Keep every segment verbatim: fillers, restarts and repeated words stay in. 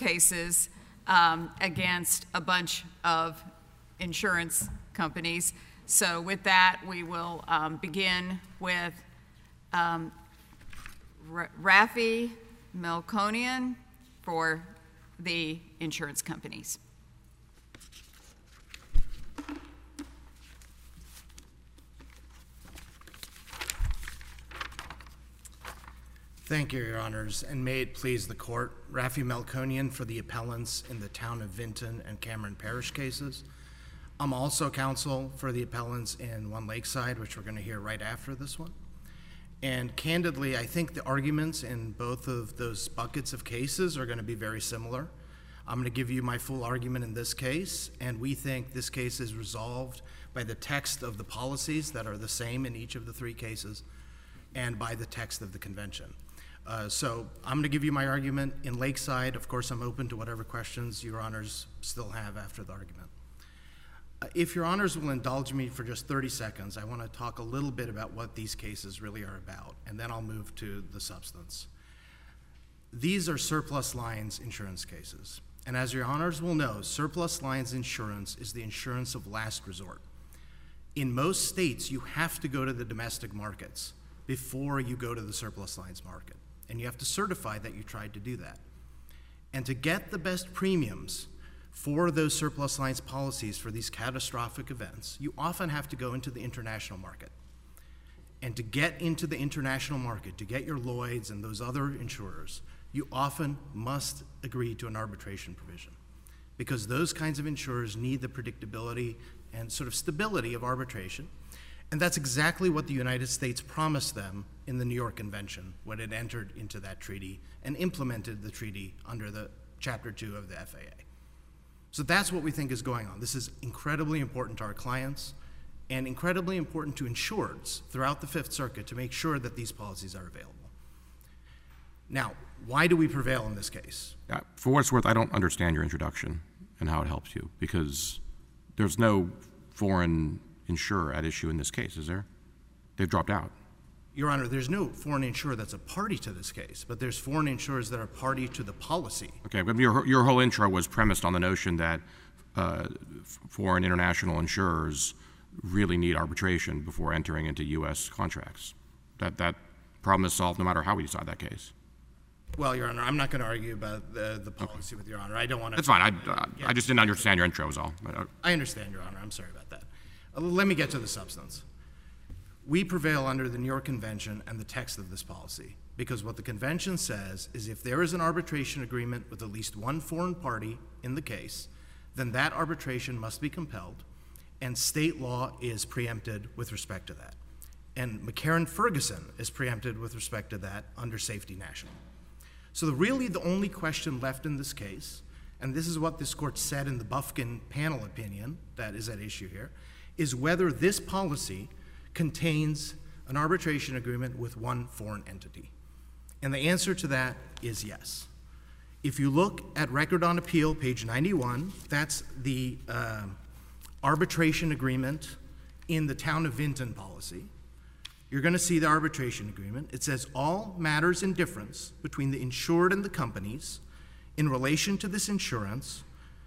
cases um, against a bunch of insurance companies. So with that, we will um, begin with um, R- Rafi Melkonian for the insurance companies. Thank you, Your Honors, and may it please the Court, Rafi Melkonian for the appellants in the Town of Vinton and Cameron Parish cases. I'm also counsel for the appellants in One Lakeside, which we're going to hear right after this one. And candidly, I think the arguments in both of those buckets of cases are going to be very similar. I'm going to give you my full argument in this case, and we think this case is resolved by the text of the policies that are the same in each of the three cases and by the text of the convention. Uh, so I'm going to give you my argument in Lakeside. Of course, I'm open to whatever questions Your Honors still have after the argument. Uh, if Your Honors will indulge me for just thirty seconds, I want to talk a little bit about what these cases really are about, and then I'll move to the substance. These are surplus lines insurance cases. And as Your Honors will know, surplus lines insurance is the insurance of last resort. In most states, you have to go to the domestic markets before you go to the surplus lines market. And you have to certify that you tried to do that. And to get the best premiums for those surplus lines policies for these catastrophic events, you often have to go into the international market. And to get into the international market, to get your Lloyds and those other insurers, you often must agree to an arbitration provision, because those kinds of insurers need the predictability and sort of stability of arbitration. And that's exactly what the United States promised them in the New York Convention when it entered into that treaty and implemented the treaty under the Chapter two of the F A A. So that's what we think is going on. This is incredibly important to our clients and incredibly important to insureds throughout the Fifth Circuit to make sure that these policies are available. Now, why do we prevail in this case? Uh, for what it's worth, I don't understand your introduction and how it helps you, because there's no foreign insurer at issue in this case, is there? They've dropped out. Your Honor, there's no foreign insurer that's a party to this case, but there's foreign insurers that are party to the policy. Okay, but your, your whole intro was premised on the notion that uh, foreign international insurers really need arbitration before entering into U S contracts. That, that problem is solved no matter how we decide that case. Well, Your Honor, I'm not going to argue about the, the policy okay. with Your Honor. I don't want to. That's fine. I, uh, yeah. I just didn't understand your intro, was all. I understand, Your Honor. I'm sorry about that. Uh, let me get to the substance. We prevail under the New York Convention and the text of this policy, because what the convention says is if there is an arbitration agreement with at least one foreign party in the case, then that arbitration must be compelled, and state law is preempted with respect to that. And McCarran-Ferguson is preempted with respect to that under Safety National. So the, really the only question left in this case, and this is what this court said in the Bufkin panel opinion that is at issue here, is whether this policy contains an arbitration agreement with one foreign entity. And the answer to that is yes. If you look at Record on Appeal, page ninety-one, that's the uh, arbitration agreement in the Town of Vinton policy. You're going to see the arbitration agreement. It says all matters in difference between the insured and the companies in relation to this insurance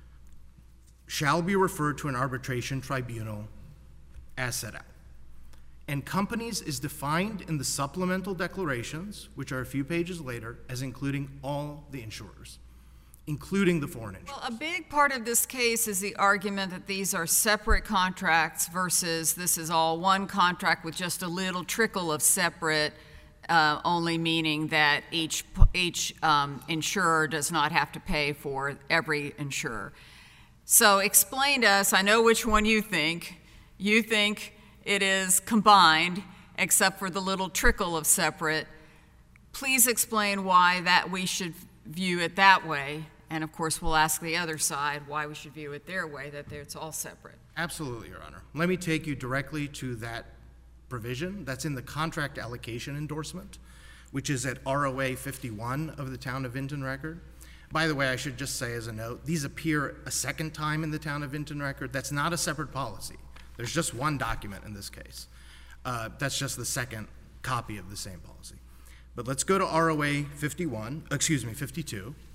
shall be referred to an arbitration tribunal as set out. And companies is defined in the supplemental declarations, which are a few pages later, as including all the insurers, including the foreign insurers. Well, a big part of this case is the argument that these are separate contracts versus this is all one contract with just a little trickle of separate, uh, only meaning that each, each um, insurer does not have to pay for every insurer. So explain to us, I know which one you think. You think it is combined, except for the little trickle of separate. Please explain why that we should view it that way. And of course, we'll ask the other side why we should view it their way, that it's all separate. Absolutely, Your Honor. Let me take you directly to that provision that's in the contract allocation endorsement, which is at R O A fifty-one of the Town of Vinton record. By the way, I should just say as a note, these appear a second time in the Town of Vinton record. That's not a separate policy. There's just one document in this case. Uh, that's just the second copy of the same policy. But let's go to R O A fifty-one, excuse me, fifty-two.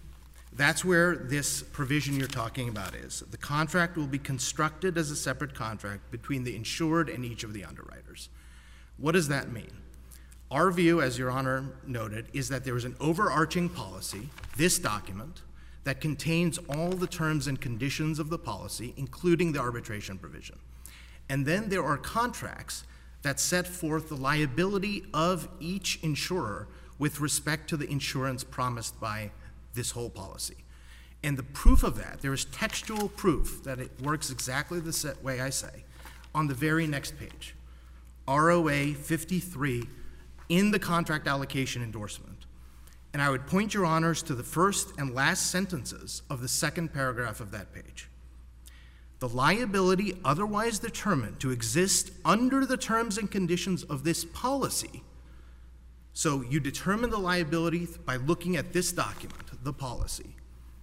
That's where this provision you're talking about is. The contract will be constructed as a separate contract between the insured and each of the underwriters. What does that mean? Our view, as Your Honor noted, is that there is an overarching policy, this document, that contains all the terms and conditions of the policy, including the arbitration provision. And then there are contracts that set forth the liability of each insurer with respect to the insurance promised by this whole policy. And the proof of that, there is textual proof that it works exactly the set way I say, on the very next page. R O A fifty-three in the contract allocation endorsement. And I would point Your Honors to the first and last sentences of the second paragraph of that page. The liability otherwise determined to exist under the terms and conditions of this policy. So you determine the liability by looking at this document, the policy,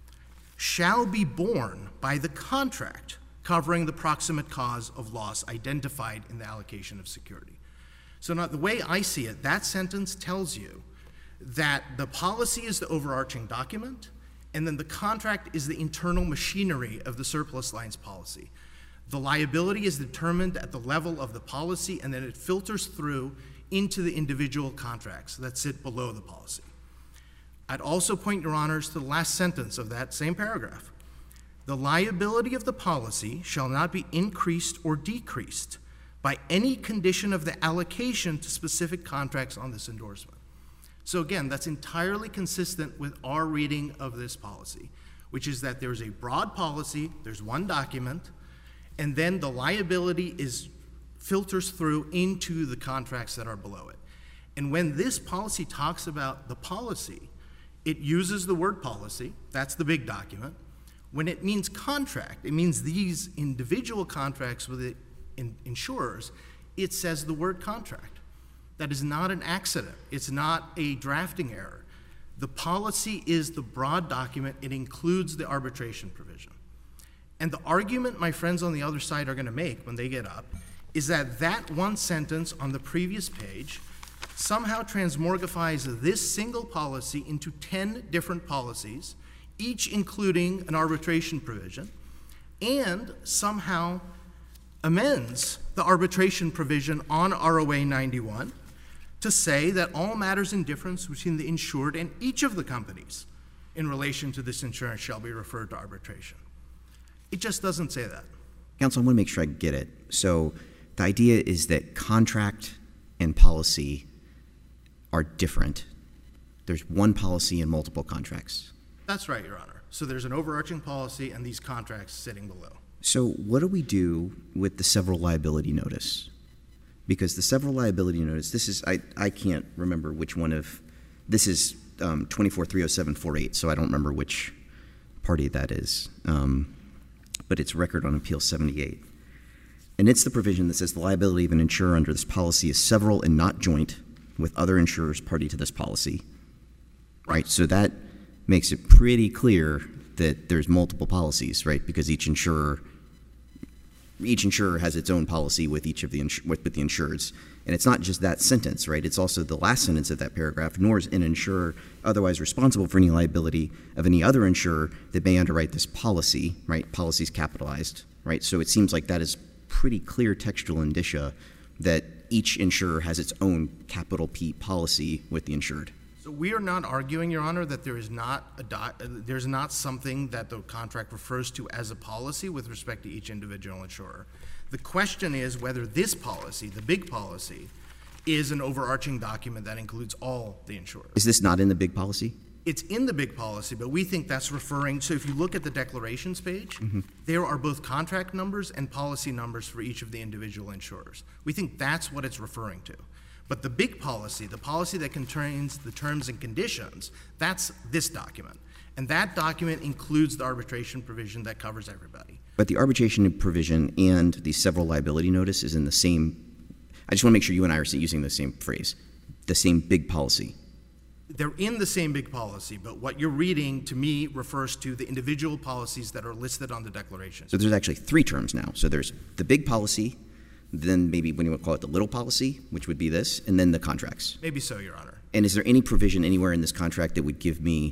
shall be borne by the contract covering the proximate cause of loss identified in the allocation of security. So now the way I see it, that sentence tells you that the policy is the overarching document, and then the contract is the internal machinery of the surplus lines policy. The liability is determined at the level of the policy, and then it filters through into the individual contracts that sit below the policy. I'd also point Your Honors to the last sentence of that same paragraph. The liability of the policy shall not be increased or decreased by any condition of the allocation to specific contracts on this endorsement. So again, that's entirely consistent with our reading of this policy, which is that there's a broad policy, there's one document, and then the liability is filters through into the contracts that are below it. And when this policy talks about the policy, it uses the word policy, that's the big document. When it means contract, it means these individual contracts with the in- insurers, it says the word contract. That is not an accident. It's not a drafting error. The policy is the broad document. It includes the arbitration provision. And the argument my friends on the other side are going to make when they get up is that that one sentence on the previous page somehow transmorgifies this single policy into ten different policies, each including an arbitration provision, and somehow amends the arbitration provision on R O A ninety-one to say that all matters in difference between the insured and each of the companies in relation to this insurance shall be referred to arbitration. It just doesn't say that. Counsel, I want to make sure I get it. So the idea is that contract and policy are different. There's one policy and multiple contracts. That's right, Your Honor. So there's an overarching policy and these contracts sitting below. So what do we do with the several liability notice? Because the several liability notice, this is, I, I can't remember which one of, this is um, twenty-four three oh seven forty-eight, so I don't remember which party that is. Um, but it's Record on Appeal seventy-eight. And it's the provision that says the liability of an insurer under this policy is several and not joint with other insurers party to this policy. Right? So that makes it pretty clear that there's multiple policies, right? Because each insurer each insurer has its own policy with each of the insur- with, with the insureds. And it's not just that sentence, right? It's also the last sentence of that paragraph, nor is an insurer otherwise responsible for any liability of any other insurer that may underwrite this policy, right? Policy's capitalized, right? So it seems like that is pretty clear textual indicia that each insurer has its own capital P policy with the insured. So we are not arguing, Your Honor, that there is not a do- there's not something that the contract refers to as a policy with respect to each individual insurer. The question is whether this policy, the big policy, is an overarching document that includes all the insurers. Is this not in the big policy? It's in the big policy, but we think that's referring, so if you look at the declarations page, mm-hmm. there are both contract numbers and policy numbers for each of the individual insurers. We think that's what it's referring to. But the big policy, the policy that contains the terms and conditions, that's this document. And that document includes the arbitration provision that covers everybody. But the arbitration provision and the several liability notice is in the same, I just want to make sure you and I are using the same phrase, the same big policy. They're in the same big policy, but what you're reading to me refers to the individual policies that are listed on the declaration. So there's actually three terms now. So there's the big policy, then maybe when you want to call it the little policy, which would be this, and then the contracts. Maybe so, Your Honor. And is there any provision anywhere in this contract that would give me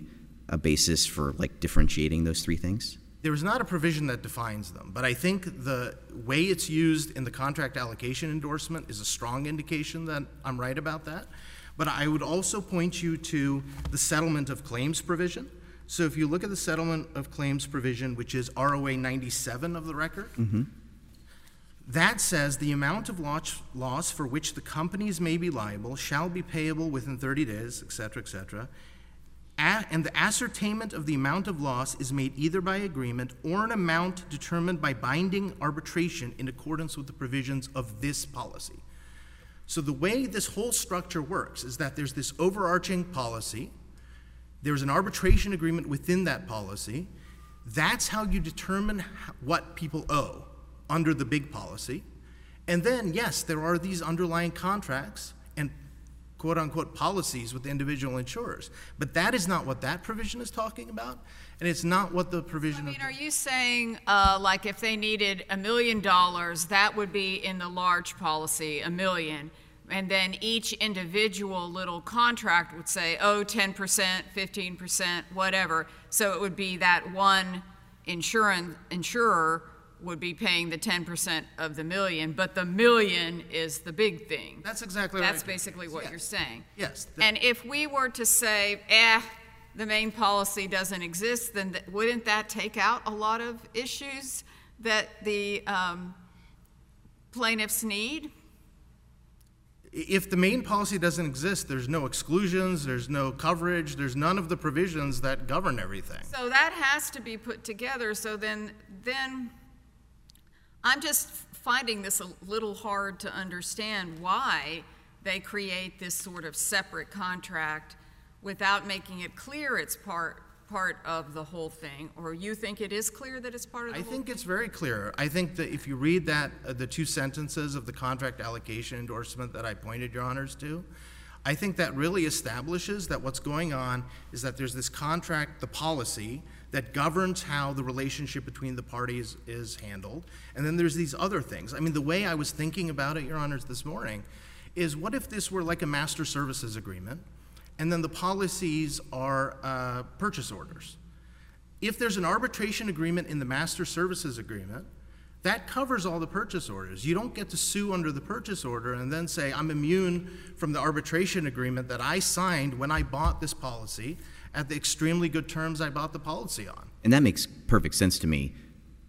a basis for like differentiating those three things? There is not a provision that defines them, but I think the way it's used in the contract allocation endorsement is a strong indication that I'm right about that. But I would also point you to the settlement of claims provision. So if you look at the settlement of claims provision, which is R O A ninety-seven of the record, mm-hmm. that says the amount of loss, loss for which the companies may be liable shall be payable within thirty days, et cetera, et cetera. A- and the ascertainment of the amount of loss is made either by agreement or an amount determined by binding arbitration in accordance with the provisions of this policy. So the way this whole structure works is that there's this overarching policy, there's an arbitration agreement within that policy. That's how you determine what people owe under the big policy. And then, yes, there are these underlying contracts and quote-unquote policies with the individual insurers. But that is not what that provision is talking about, and it's not what the provision I mean, of... are you saying, uh, like, if they needed a million dollars, that would be in the large policy, a million, and then each individual little contract would say, oh, ten percent, fifteen percent, whatever. So it would be that one insurance, insurer would be paying the ten percent of the million, but the million is the big thing. That's exactly right. That's basically what Yes. you're saying. Yes. that- And if we were to say, eh, the main policy doesn't exist, then th- wouldn't that take out a lot of issues that the um, plaintiffs need? If the main policy doesn't exist, there's no exclusions, there's no coverage, there's none of the provisions that govern everything. So that has to be put together. So then, then I'm just finding this a little hard to understand why they create this sort of separate contract without making it clear it's part part of the whole thing. Or you think it is clear that it's part of the I whole think thing? it's very clear. I think that if you read that, uh, the two sentences of the contract allocation endorsement that I pointed your honors to, I think that really establishes that what's going on is that there's this contract, the policy, that governs how the relationship between the parties is handled. And then there's these other things. I mean, the way I was thinking about it, your honors, this morning, is what if this were like a master services agreement, and then the policies are uh, purchase orders? If there's an arbitration agreement in the master services agreement, that covers all the purchase orders. You don't get to sue under the purchase order and then say, I'm immune from the arbitration agreement that I signed when I bought this policy at the extremely good terms I bought the policy on. And that makes perfect sense to me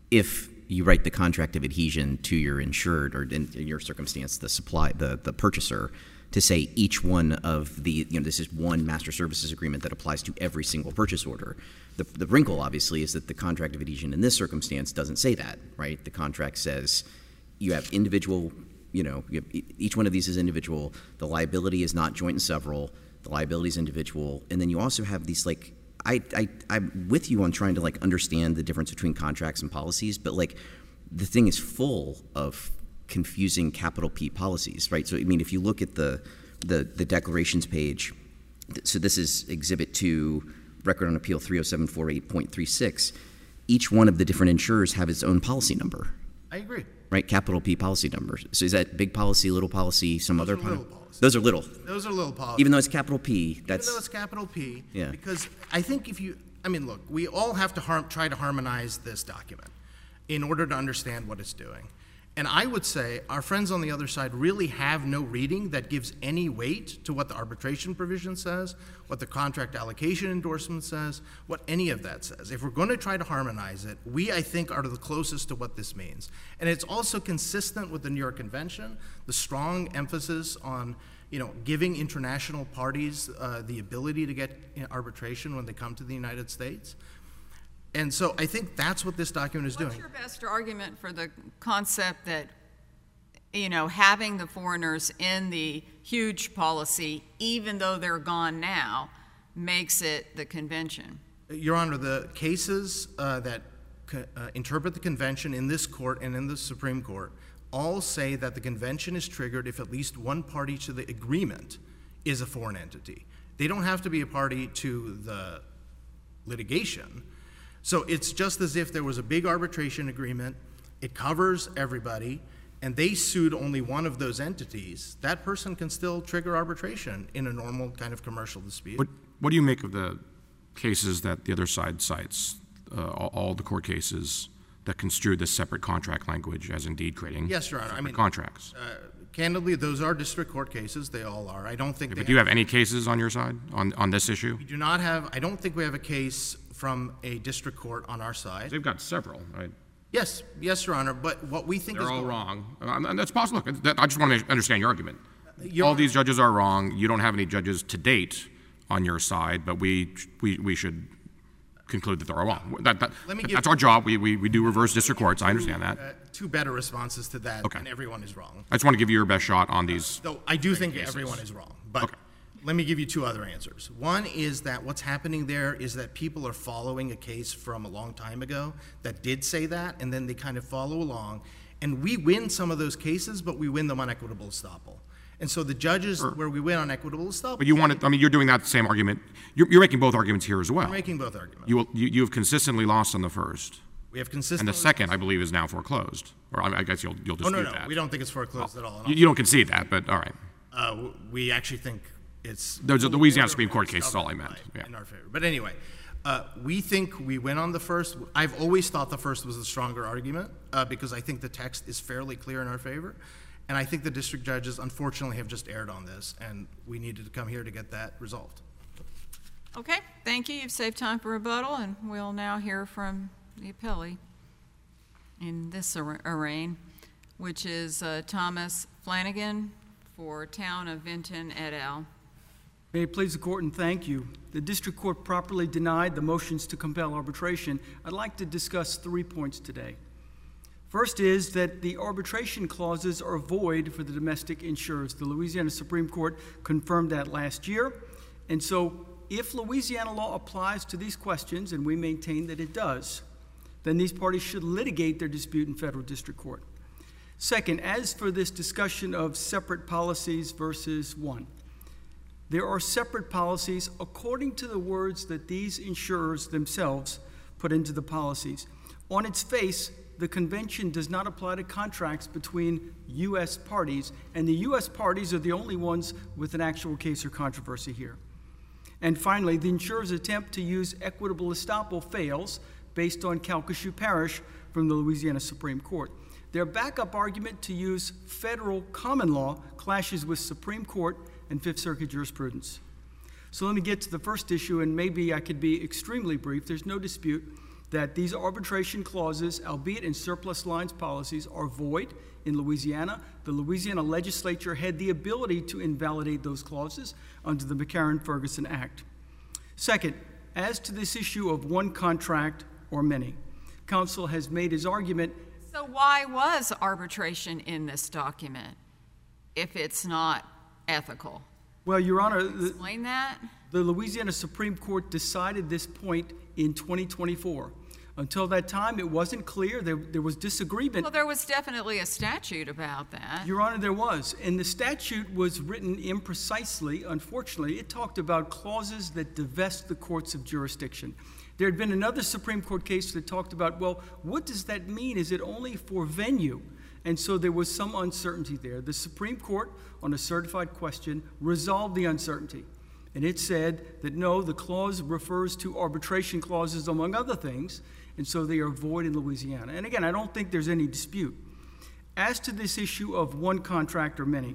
if you write the contract of adhesion to your insured, or in, in your circumstance, the supply, the, the purchaser, to say each one of the, you know, this is one master services agreement that applies to every single purchase order. The, the wrinkle, obviously, is that the contract of adhesion in this circumstance doesn't say that, right? The contract says you have individual, you know, you have, each one of these is individual. The liability is not joint and several. The liability is individual. And then you also have these, like, I, I, I'm with you on trying to, like, understand the difference between contracts and policies, but, like, the thing is full of confusing capital P policies, right? So, I mean, if you look at the, the, the declarations page, th- so this is Exhibit two, Record on Appeal three oh seven four eight point three six, each one of the different insurers have its own policy number, I agree. right? Capital P policy numbers. So is that big policy, little policy, some Those other are pol- little policies. Those are little. Those are little policies. Even though it's capital P, that's... Even though it's capital P, Yeah. because I think if you, I mean, look, we all have to harm, try to harmonize this document in order to understand what it's doing. And I would say our friends on the other side really have no reading that gives any weight to what the arbitration provision says, what the contract allocation endorsement says, what any of that says. If we're going to try to harmonize it, we, I think, are the closest to what this means. And it's also consistent with the New York Convention, the strong emphasis on, you know, giving international parties uh, the ability to get, you know, arbitration when they come to the United States. And so I think that's what this document is doing. What's your best argument for the concept that, you know, having the foreigners in the huge policy, even though they're gone now, makes it the convention? Your Honor, the cases uh, that co- uh, interpret the convention in this court and in the Supreme Court all say that the convention is triggered if at least one party to the agreement is a foreign entity. They don't have to be a party to the litigation. So it's just as if there was a big arbitration agreement, it covers everybody, and they sued only one of those entities. That person can still trigger arbitration in a normal kind of commercial dispute. What, what do you make of the cases that the other side cites, uh, all, all the court cases that construe this separate contract language as indeed creating Yes, Your Honor. separate I mean, contracts. Uh, candidly, those are district court cases. They all are. I don't think they But do you have any cases on your side on, on this issue? We do not have, I don't think we have a case from a district court on our side. They've got several, right? Yes, yes, Your Honor, but what we think is. They're all going- wrong. Um, and that's possible. Look, that, I just want to understand your argument. Your All Honor- these judges are wrong. You don't have any judges to date on your side, but we we, we should conclude that they're all wrong. That, that, Let me give- that's our job. We, we, we do reverse district courts. I understand that. Uh, Two better responses to that, Okay. and everyone is wrong. I just want to give you your best shot on these. Though I do think cases. everyone is wrong, but Okay. let me give you two other answers. One is that what's happening there is that people are following a case from a long time ago that did say that, and then they kind of follow along, and we win some of those cases, but we win them on equitable estoppel. And so the judges where we win on equitable estoppel, But you want to, I mean, you're doing that same argument. You're, you're making both arguments here as well. we're making both arguments. You, will, you, you have consistently lost on the first. We have And consistent. the second, I believe, is now foreclosed. Or I, I guess you'll, you'll Oh, dispute no, no, that. we don't think it's foreclosed at all. You, you don't concede that, but all right. Uh, w- we actually think it's. There's a Louisiana Supreme Court case is all I meant, Right, yeah. In our favor. But anyway, uh, we think we win on the first. I've always thought the first was the stronger argument uh, because I think the text is fairly clear in our favor. And I think the district judges, unfortunately, have just erred on this, and we needed to come here to get that resolved. Okay, thank you. You've saved time for rebuttal, and we'll now hear from the appellee in this ar- arraign, which is uh, Thomas Flanagan for Town of Vinton et al. May it please the court and thank you. The district court properly denied the motions to compel arbitration. I'd like to discuss three points today. First is that the arbitration clauses are void for the domestic insurers. The Louisiana Supreme Court confirmed that last year. And so if Louisiana law applies to these questions, and we maintain that it does, then these parties should litigate their dispute in federal district court. Second, as for this discussion of separate policies versus one, there are separate policies according to the words that these insurers themselves put into the policies. On its face, the convention does not apply to contracts between U S parties, and the U S parties are the only ones with an actual case or controversy here. And finally, the insurer's attempt to use equitable estoppel fails based on Calcasieu Parish from the Louisiana Supreme Court. Their backup argument to use federal common law clashes with Supreme Court and Fifth Circuit jurisprudence. So let me get to the first issue, and maybe I could be extremely brief. There's no dispute that these arbitration clauses, albeit in surplus lines policies, are void in Louisiana. The Louisiana legislature had the ability to invalidate those clauses under the McCarran-Ferguson Act. Second, as to this issue of one contract or many, counsel has made his argument. So why was arbitration in this document if it's not ethical? Well, Your Honor, the, Explain that. the Louisiana Supreme Court decided this point in twenty twenty-four. Until that time, it wasn't clear. There, there was disagreement. Well, there was definitely a statute about that. Your Honor, there was. And the statute was written imprecisely. Unfortunately, it talked about clauses that divest the courts of jurisdiction. There had been another Supreme Court case that talked about, well, what does that mean? Is it only for venue? And so there was some uncertainty there. The Supreme Court, on a certified question, resolved the uncertainty. And it said that no, the clause refers to arbitration clauses, among other things, and so they are void in Louisiana. And again, I don't think there's any dispute. As to this issue of one contract or many,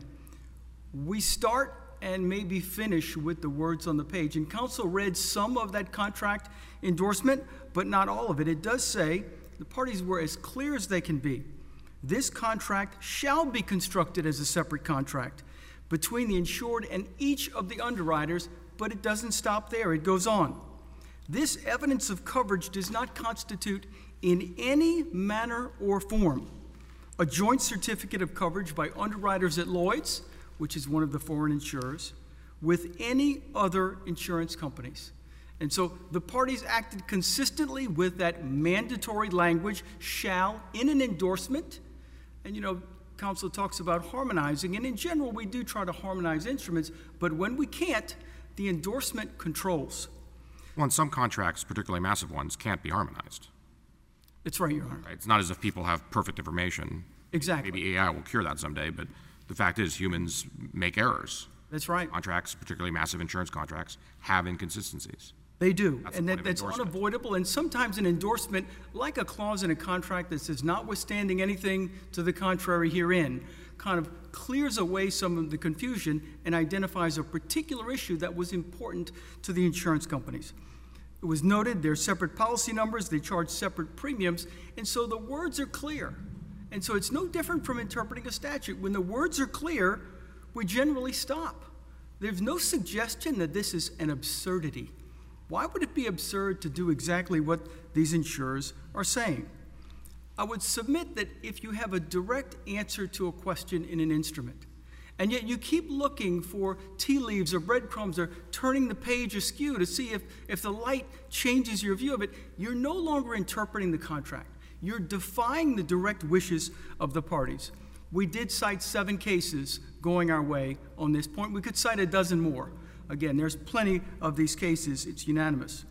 we start and maybe finish with the words on the page. And counsel read some of that contract endorsement, but not all of it. It does say the parties were as clear as they can be. This contract shall be constructed as a separate contract between the insured and each of the underwriters, but it doesn't stop there. It goes on. This evidence of coverage does not constitute in any manner or form a joint certificate of coverage by underwriters at Lloyd's, which is one of the foreign insurers, with any other insurance companies. And so the parties acted consistently with that mandatory language, shall, in an endorsement. And, you know, counsel talks about harmonizing, and in general, we do try to harmonize instruments, but when we can't, the endorsement controls. Well, and some contracts, particularly massive ones, can't be harmonized. That's right, Your Honor. Right? It's not as if people have perfect information. Exactly. Maybe A I will cure that someday, but the fact is humans make errors. That's right. Contracts, particularly massive insurance contracts, have inconsistencies. They do, That's the and point that, of that's endorsement. unavoidable, and sometimes an endorsement, like a clause in a contract that says notwithstanding anything to the contrary herein, kind of clears away some of the confusion and identifies a particular issue that was important to the insurance companies. It was noted they're separate policy numbers, they charge separate premiums, and so the words are clear. And so it's no different from interpreting a statute. When the words are clear, we generally stop. There's no suggestion that this is an absurdity. Why would it be absurd to do exactly what these insurers are saying? I would submit that if you have a direct answer to a question in an instrument, and yet you keep looking for tea leaves or breadcrumbs or turning the page askew to see if, if the light changes your view of it, you're no longer interpreting the contract. You're defying the direct wishes of the parties. We did cite seven cases going our way on this point. We could cite a dozen more. Again, there's plenty of these cases. It's unanimous.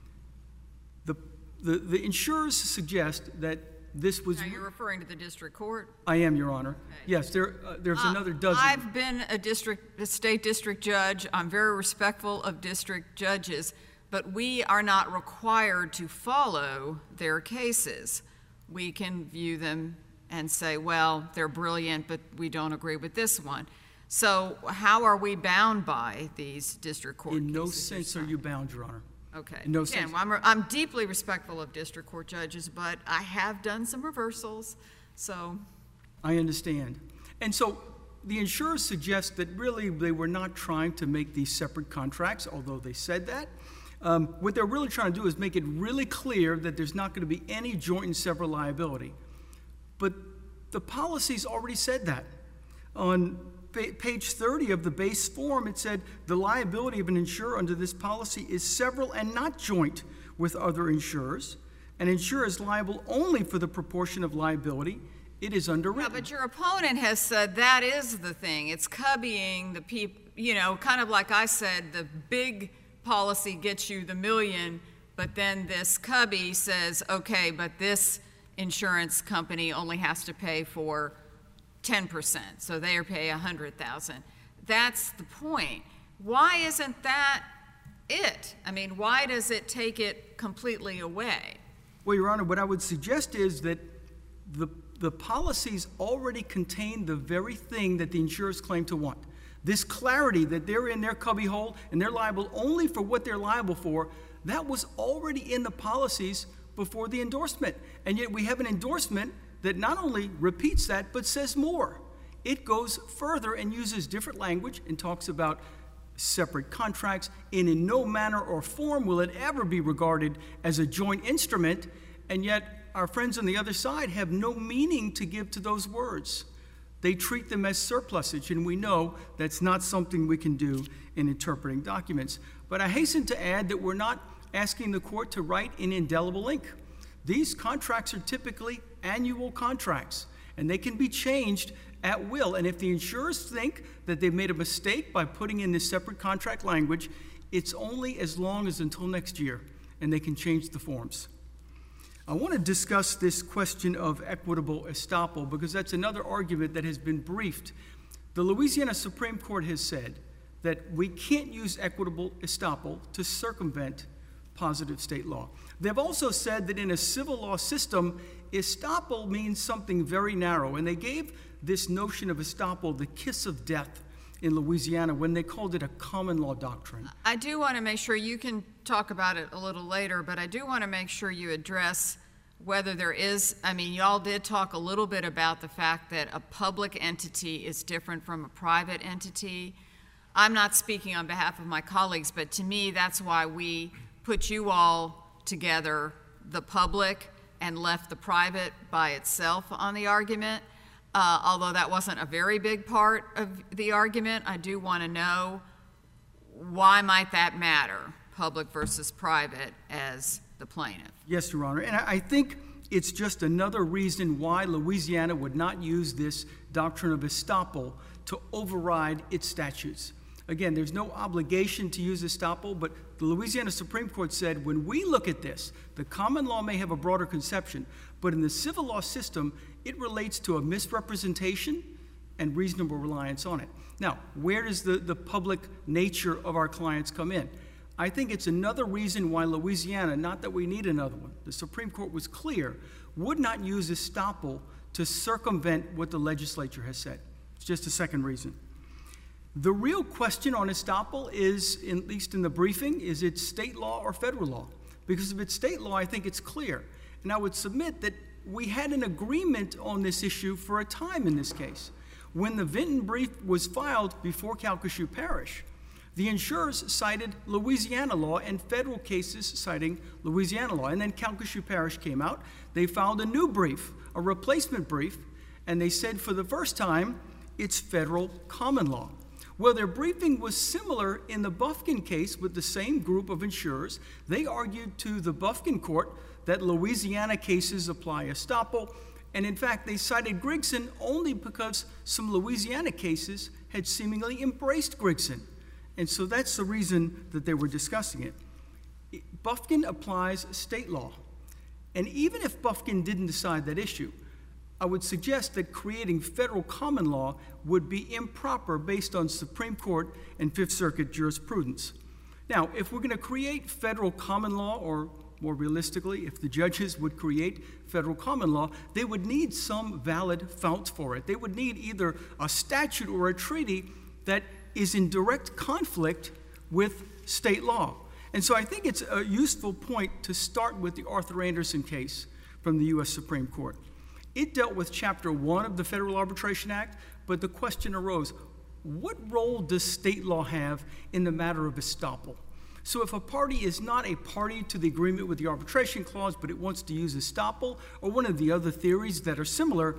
The, the, the insurers suggest that this was... Now, you're referring to the district court? I am, Your Honor. Yes, there, uh, there's Uh, another dozen. I've been a district, a state district judge. I'm very respectful of district judges, but we are not required to follow their cases. We can view them and say, well, they're brilliant, but we don't agree with this one. So how are we bound by these district court In cases? no sense are you bound, Your Honor. Okay. in no Again, sense. well, I'm, I'm deeply respectful of district court judges, but I have done some reversals, so. I understand. And so the insurers suggest that really they were not trying to make these separate contracts, although they said that. Um, what they're really trying to do is make it really clear that there's not going to be any joint and several liability. But the policies already said that. On pa- page thirty of the base form, it said the liability of an insurer under this policy is several and not joint with other insurers. An insurer is liable only for the proportion of liability it is Yeah, underwritten. but your opponent has said that is the thing. It's cubbying the people, you know, kind of like I said, the big policy gets you the million, but then this cubby says, okay, but this insurance company only has to pay for ten percent, so they pay a hundred thousand. That's the point. Why isn't that it? I mean, why does it take it completely away? Well, Your Honor, what I would suggest is that the, the policies already contain the very thing that the insurers claim to want. This clarity that they're in their cubbyhole and they're liable only for what they're liable for, that was already in the policies before the endorsement. And yet we have an endorsement that not only repeats that, but says more. It goes further and uses different language and talks about separate contracts, and in no manner or form will it ever be regarded as a joint instrument, and yet our friends on the other side have no meaning to give to those words. They treat them as surplusage, and we know that's not something we can do in interpreting documents. But I hasten to add that we're not asking the court to write in indelible ink. These contracts are typically annual contracts, and they can be changed at will. And if the insurers think that they've made a mistake by putting in this separate contract language, it's only as long as until next year, and they can change the forms. I want to discuss this question of equitable estoppel because that's another argument that has been briefed. The Louisiana Supreme Court has said that we can't use equitable estoppel to circumvent positive state law. They've also said that in a civil law system, estoppel means something very narrow, and they gave this notion of estoppel the kiss of death in Louisiana when they called it a common law doctrine. I do want to make sure, you can talk about it a little later, but I do want to make sure you address whether there is, I mean, y'all did talk a little bit about the fact that a public entity is different from a private entity. I'm not speaking on behalf of my colleagues, but to me, that's why we put you all together, the public, and left the private by itself on the argument. Uh, although that wasn't a very big part of the argument, I do want to know why might that matter, public versus private, as the plaintiff? Yes, Your Honor, and I I think it's just another reason why Louisiana would not use this doctrine of estoppel to override its statutes. Again, there's no obligation to use estoppel, but the Louisiana Supreme Court said when we look at this, the common law may have a broader conception, but in the civil law system, it relates to a misrepresentation and reasonable reliance on it. Now, where does the, the public nature of our clients come in? I think it's another reason why Louisiana, not that we need another one, the Supreme Court was clear, would not use estoppel to circumvent what the legislature has said. It's just a second reason. The real question on estoppel is, at least in the briefing, is it state law or federal law? Because if it's state law, I think it's clear. And I would submit that we had an agreement on this issue for a time in this case. When the Vinton brief was filed before Calcasieu Parish, the insurers cited Louisiana law and federal cases citing Louisiana law. And then Calcasieu Parish came out. They filed a new brief, a replacement brief, and they said for the first time, it's federal common law. Well, their briefing was similar in the Bufkin case with the same group of insurers. They argued to the Bufkin court that Louisiana cases apply estoppel, and in fact, they cited Grigson only because some Louisiana cases had seemingly embraced Grigson. And so that's the reason that they were discussing it. Bufkin applies state law. And even if Bufkin didn't decide that issue, I would suggest that creating federal common law would be improper based on Supreme Court and Fifth Circuit jurisprudence. Now, if we're going to create federal common law, or more realistically, if the judges would create federal common law, they would need some valid fount for it. They would need either a statute or a treaty that is in direct conflict with state law. And so I think it's a useful point to start with the Arthur Andersen case from the U S Supreme Court. It dealt with Chapter one of the Federal Arbitration Act, but the question arose, what role does state law have in the matter of estoppel? So if a party is not a party to the agreement with the arbitration clause, but it wants to use estoppel or one of the other theories that are similar,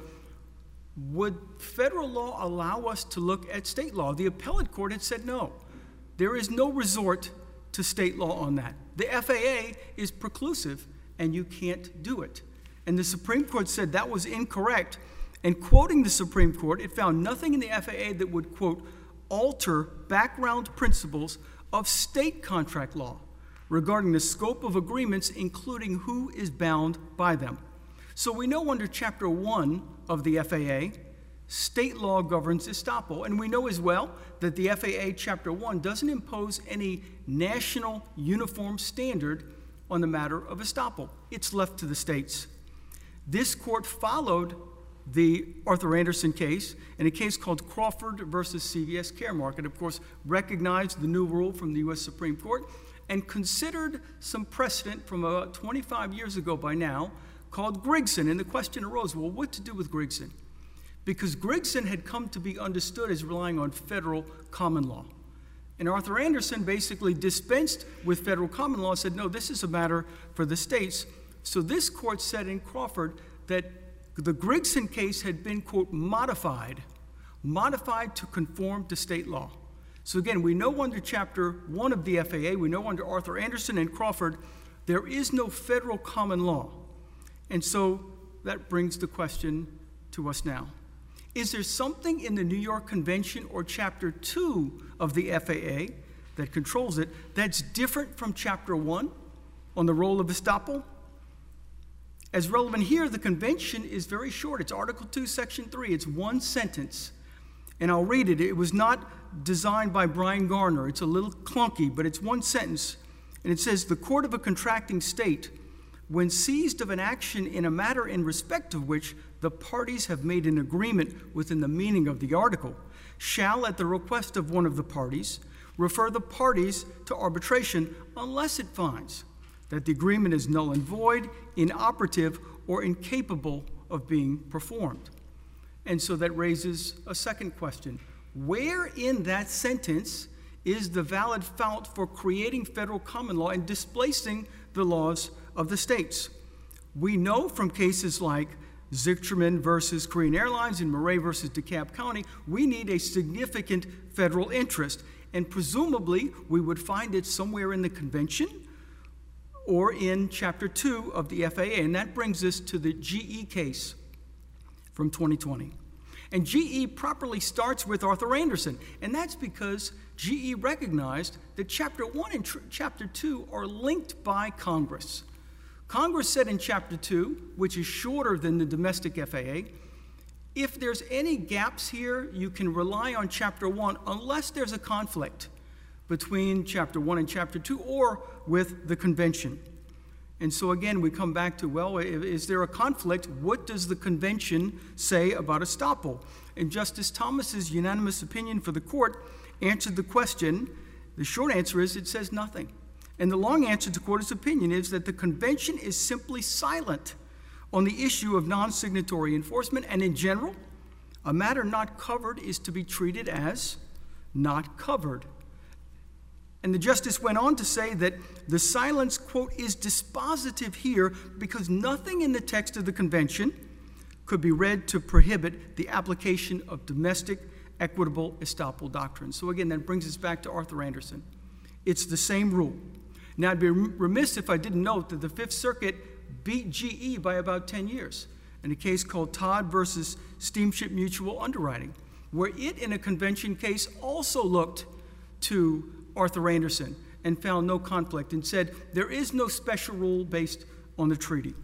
would federal law allow us to look at state law? The appellate court had said no. There is no resort to state law on that. The F A A is preclusive, and you can't do it. And the Supreme Court said that was incorrect. And quoting the Supreme Court, it found nothing in the F A A that would, quote, alter background principles of state contract law regarding the scope of agreements, including who is bound by them. So we know under Chapter one of the F A A, state law governs estoppel. And we know as well that the F A A Chapter one doesn't impose any national uniform standard on the matter of estoppel. It's left to the states. This court followed the Arthur Andersen case in a case called Crawford versus C V S Caremark, and of course recognized the new rule from the U S Supreme Court and considered some precedent from about twenty-five years ago by now called Grigson. And the question arose, well, what to do with Grigson? Because Grigson had come to be understood as relying on federal common law. And Arthur Andersen basically dispensed with federal common law and said, no, this is a matter for the states. So this court said in Crawford that the Grigson case had been, quote, modified, modified to conform to state law. So again, we know under Chapter one of the F A A, we know under Arthur Andersen and Crawford, there is no federal common law. And so that brings the question to us now. Is there something in the New York Convention or Chapter two of the F A A that controls it that's different from Chapter one on the role of estoppel? As relevant here, the convention is very short. It's Article two, Section three. It's one sentence. And I'll read it. It was not designed by Brian Garner. It's a little clunky, but it's one sentence. And it says, the court of a contracting state, when seized of an action in a matter in respect of which the parties have made an agreement within the meaning of the article, shall, at the request of one of the parties, refer the parties to arbitration unless it finds that the agreement is null and void, inoperative, or incapable of being performed. And so that raises a second question. Where in that sentence is the valid fount for creating federal common law and displacing the laws of the states? We know from cases like Zichterman versus Korean Airlines and Murray versus DeKalb County, we need a significant federal interest. And presumably, we would find it somewhere in the convention or in Chapter two of the F A A. And that brings us to the G E case from twenty twenty. And G E properly starts with Arthur Andersen. And that's because G E recognized that Chapter one and tr- Chapter two are linked by Congress. Congress said in Chapter two, which is shorter than the domestic F A A, if there's any gaps here, you can rely on Chapter one unless there's a conflict between Chapter one and Chapter two or with the convention. And so again, we come back to, well, is there a conflict? What does the convention say about estoppel? And Justice Thomas's unanimous opinion for the court answered the question. The short answer is it says nothing. And the long answer to the court's opinion is that the convention is simply silent on the issue of non-signatory enforcement, and in general, a matter not covered is to be treated as not covered. And the justice went on to say that the silence, quote, is dispositive here because nothing in the text of the convention could be read to prohibit the application of domestic equitable estoppel doctrine. So again, that brings us back to Arthur Andersen. It's the same rule. Now, I'd be remiss if I didn't note that the Fifth Circuit beat G E by about ten years in a case called Todd versus Steamship Mutual Underwriting, where it, in a convention case, also looked to Arthur Andersen and found no conflict and said there is no special rule based on the treaty.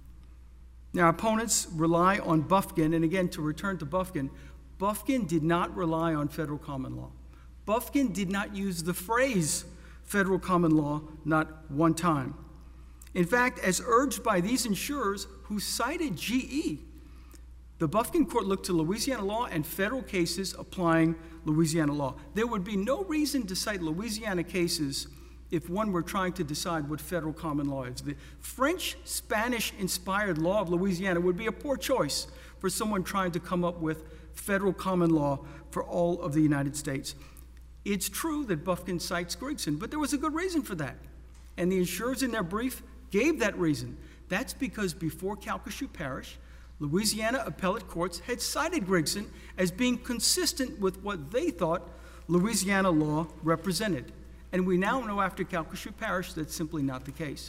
Now, opponents rely on Bufkin, and again, to return to Bufkin, Bufkin did not rely on federal common law. Bufkin did not use the phrase federal common law not one time. In fact, as urged by these insurers who cited G E, the Bufkin court looked to Louisiana law and federal cases applying Louisiana law. There would be no reason to cite Louisiana cases if one were trying to decide what federal common law is. The French-Spanish-inspired law of Louisiana would be a poor choice for someone trying to come up with federal common law for all of the United States. It's true that Bufkin cites Grigson, but there was a good reason for that. And the insurers in their brief gave that reason. That's because before Calcasieu Parish, Louisiana appellate courts had cited Grigson as being consistent with what they thought Louisiana law represented. And we now know after Calcasieu Parish that's simply not the case.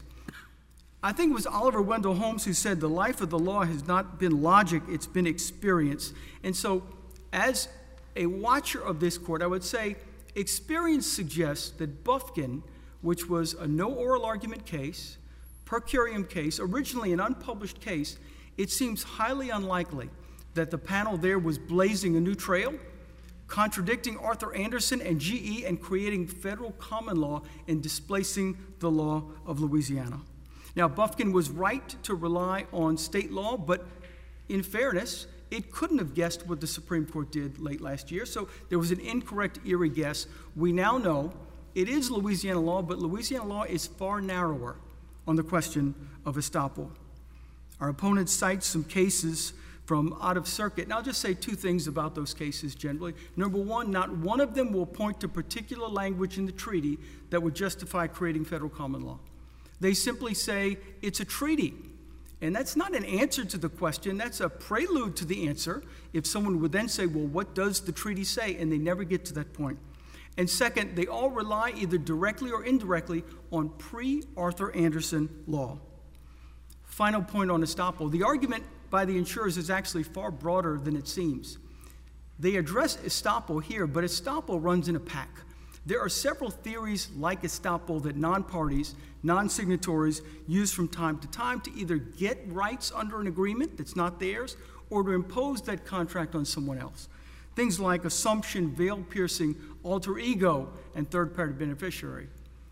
I think it was Oliver Wendell Holmes who said the life of the law has not been logic, it's been experience. And so as a watcher of this court, I would say experience suggests that Bufkin, which was a no oral argument case, per curiam case, originally an unpublished case, it seems highly unlikely that the panel there was blazing a new trail, contradicting Arthur Andersen and G E and creating federal common law and displacing the law of Louisiana. Now, Bufkin was right to rely on state law, but in fairness, it couldn't have guessed what the Supreme Court did late last year, so there was an incorrect, eerie guess. We now know it is Louisiana law, but Louisiana law is far narrower on the question of estoppel. Our opponent cites some cases from out of circuit, and I'll just say two things about those cases generally. Number one, not one of them will point to particular language in the treaty that would justify creating federal common law. They simply say it's a treaty. And that's not an answer to the question, that's a prelude to the answer. If someone would then say, well, what does the treaty say? And they never get to that point. And second, they all rely either directly or indirectly on pre-Arthur Andersen law. Final point on estoppel. The argument by the insurers is actually far broader than it seems. They address estoppel here, but estoppel runs in a pack. There are several theories like estoppel that non-parties, non-signatories use from time to time to either get rights under an agreement that's not theirs or to impose that contract on someone else. Things like assumption, veil-piercing, alter ego, and third-party beneficiary.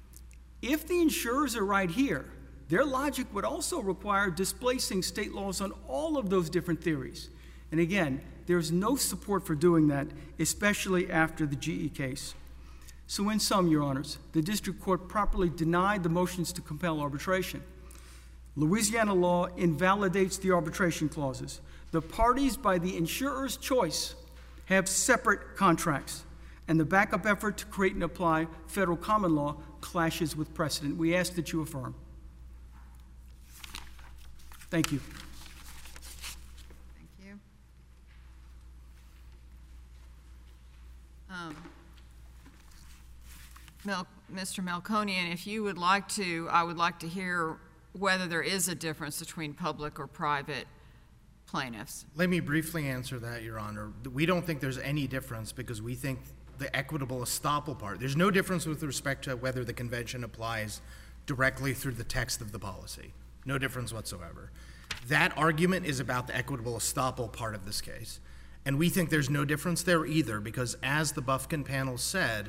If the insurers are right here, their logic would also require displacing state laws on all of those different theories. And again, there's no support for doing that, especially after the G E case. So in sum, Your Honors, the district court properly denied the motions to compel arbitration. Louisiana law invalidates the arbitration clauses. The parties, by the insurer's choice, have separate contracts, and the backup effort to create and apply federal common law clashes with precedent. We ask that you affirm. Thank you. Thank you. Um, Mel, Mister Melkonian, if you would like to, I would like to hear whether there is a difference between public or private plaintiffs. Let me briefly answer that, Your Honor. We don't think there's any difference because we think the equitable estoppel part, there's no difference with respect to whether the convention applies directly through the text of the policy. No difference whatsoever. That argument is about the equitable estoppel part of this case. And we think there's no difference there either because as the Bufkin panel said,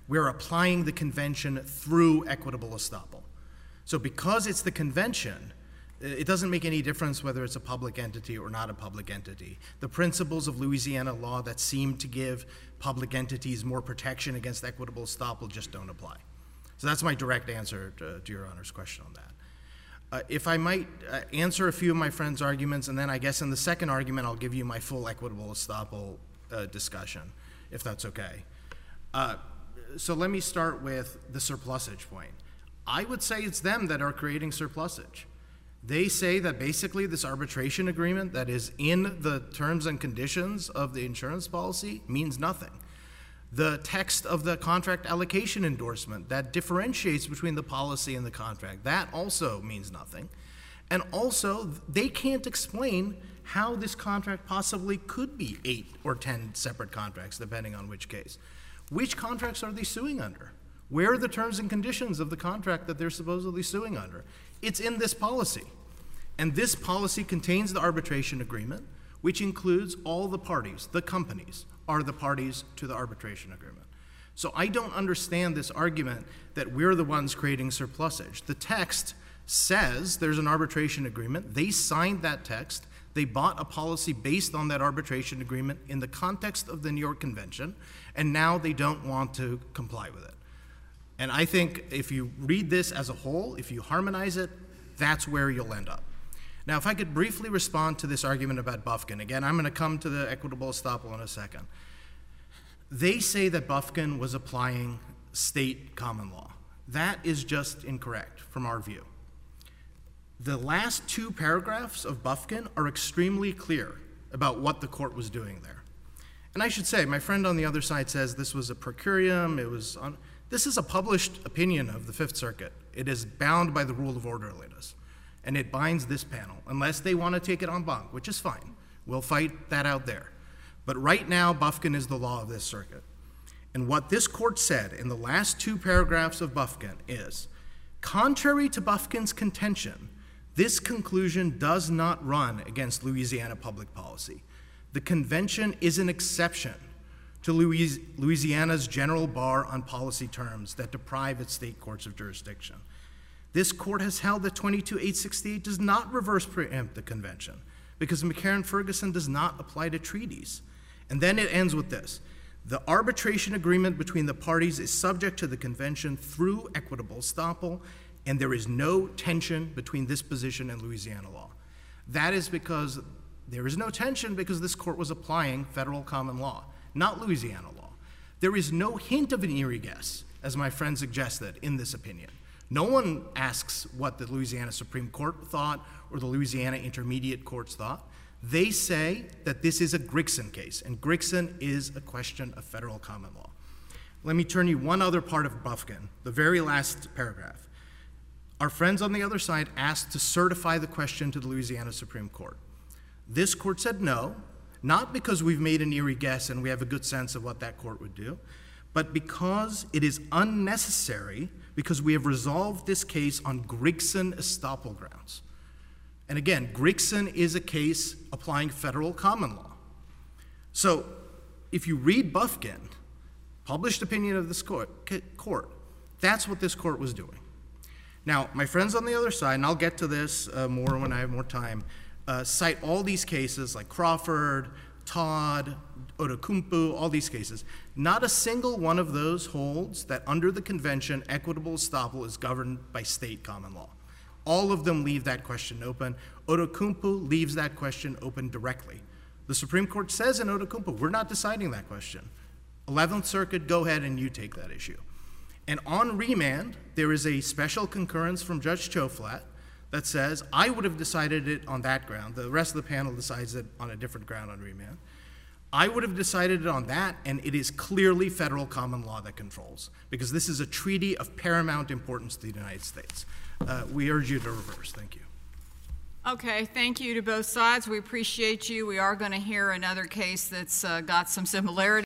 We're applying the convention through equitable estoppel. So because it's the convention, it doesn't make any difference whether it's a public entity or not a public entity. The principles of Louisiana law that seem to give public entities more protection against equitable estoppel just don't apply. So that's my direct answer to, to Your Honor's question on that. Uh, if I might uh, answer a few of my friend's arguments, and then I guess in the second argument I'll give you my full equitable estoppel uh, discussion, if that's okay. Uh, so let me start with the surplusage point. I would say it's them that are creating surplusage. They say that basically this arbitration agreement that is in the terms and conditions of the insurance policy means nothing. The text of the contract allocation endorsement that differentiates between the policy and the contract, that also means nothing. And also, they can't explain how this contract possibly could be eight or ten separate contracts, depending on which case. Which contracts are they suing under? Where are the terms and conditions of the contract that they're supposedly suing under? It's in this policy. And this policy contains the arbitration agreement, which includes all the parties. The companies are the parties to the arbitration agreement. So I don't understand this argument that we're the ones creating surplusage. The text says there's an arbitration agreement. They signed that text. They bought a policy based on that arbitration agreement in the context of the New York Convention, and now they don't want to comply with it. And I think if you read this as a whole, if you harmonize it, that's where you'll end up. Now, if I could briefly respond to this argument about Bufkin. Again, I'm going to come to the equitable estoppel in a second. They say that Bufkin was applying state common law. That is just incorrect from our view. The last two paragraphs of Bufkin are extremely clear about what the court was doing there. And I should say, my friend on the other side says this was a per curiam, it was on, this is a published opinion of the Fifth Circuit. It is bound by the rule of orderliness, and it binds this panel, unless they want to take it en banc, which is fine. We'll fight that out there. But right now, Bufkin is the law of this circuit. And what this court said in the last two paragraphs of Bufkin is, contrary to Bufkin's contention, this conclusion does not run against Louisiana public policy. The convention is an exception to Louis- Louisiana's general bar on policy terms that deprive its state courts of jurisdiction. This court has held that twenty-two eight sixty-eight does not reverse preempt the convention because McCarran-Ferguson does not apply to treaties. And then it ends with this. The arbitration agreement between the parties is subject to the convention through equitable estoppel, and there is no tension between this position and Louisiana law. That is because there is no tension because this court was applying federal common law, not Louisiana law. There is no hint of an eerie guess, as my friend suggested in this opinion. No one asks what the Louisiana Supreme Court thought or the Louisiana Intermediate Courts thought. They say that this is a Grigson case, and Grigson is a question of federal common law. Let me turn you one other part of Bufkin, the very last paragraph. Our friends on the other side asked to certify the question to the Louisiana Supreme Court. This court said no, not because we've made an eerie guess and we have a good sense of what that court would do, but because it is unnecessary because we have resolved this case on Grigson estoppel grounds. And again, Grigson is a case applying federal common law. So if you read Bufkin, published opinion of this court, court, that's what this court was doing. Now, my friends on the other side, and I'll get to this uh, more when I have more time, uh, cite all these cases like Crawford, Todd, Otokumpu, all these cases. Not a single one of those holds that under the convention, equitable estoppel is governed by state common law. All of them leave that question open. Otokumpu leaves that question open directly. The Supreme Court says in Otokumpu, we're not deciding that question. eleventh Circuit, go ahead and you take that issue. And on remand, there is a special concurrence from Judge Choflat that says, I would have decided it on that ground. The rest of the panel decides it on a different ground on remand. I would have decided it on that, and it is clearly federal common law that controls, because this is a treaty of paramount importance to the United States. Uh, we urge you to reverse. Thank you. Okay, thank you to both sides. We appreciate you. We are going to hear another case that's uh, got some similarities.